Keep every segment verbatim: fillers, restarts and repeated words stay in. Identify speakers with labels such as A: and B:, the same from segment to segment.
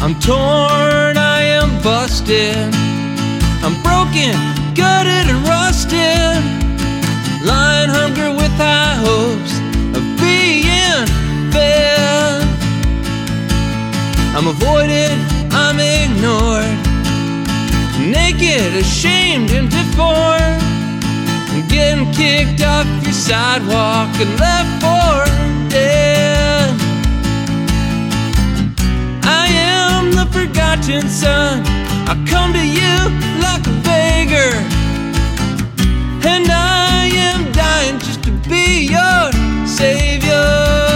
A: I'm torn, I am busted, I'm broken, gutted and rusted, lying hungry with high hopes of being fed. I'm avoided, I'm ignored, naked, ashamed and deformed, I'm getting kicked off your sidewalk and left for dead. I am the forgotten son, I come to you like a beggar, and I am dying just to be your savior.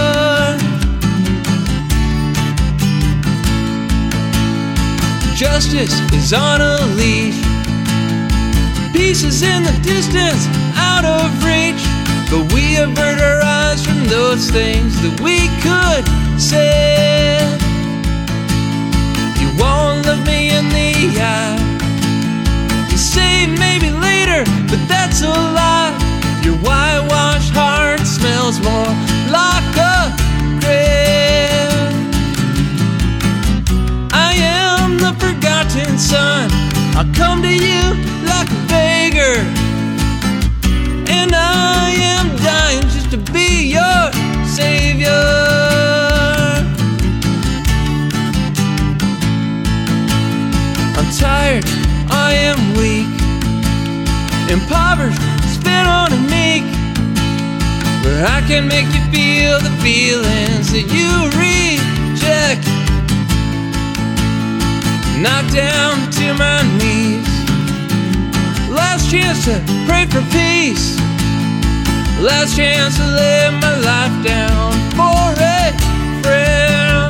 A: Justice is on a leash, peace is in the distance, out of reach, but we avert our eyes from those things that we could say. You won't look me in the eye, you say maybe later, but that's a lie. Your whitewashed heart smells more like a grave. I am the forgotten son, I come to you like a beggar, and I am dying just to be your savior. I'm tired, I am weak, impoverished, spit on and meek, where I can make you feel the feelings that you reject. Knocked down to my knees, last chance to pray for peace, last chance to lay my life down for a friend.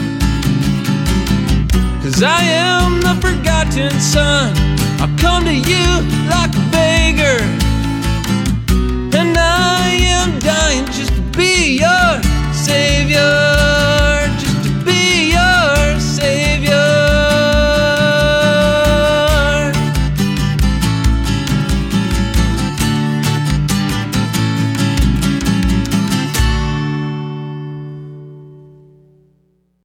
A: Cause I am the forgotten son, I come to you like a beggar, and I am dying